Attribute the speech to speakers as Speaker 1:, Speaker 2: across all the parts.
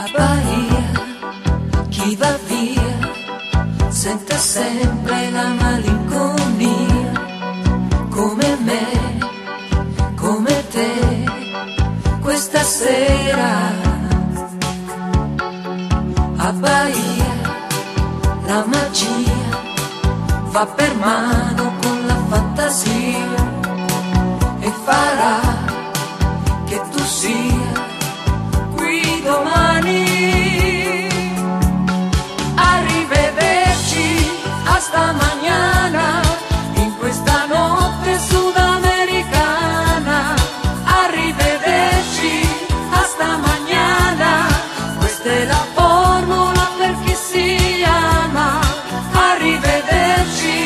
Speaker 1: Bahia, chi va via sente sempre la malinconia, come me, come te, questa sera. A Bahia la magia va per mano con la fantasia e farà che tu sia qui domani. Arrivederci, hasta mañana, in questa notte sudamericana. Arrivederci, hasta mañana, questa è la formula per chi si ama. Arrivederci.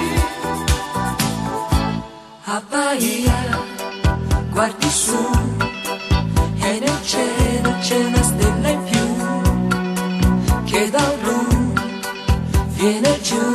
Speaker 1: A Bahia guardi su e nel cielo c'è una stella in più che dal blu viene giù.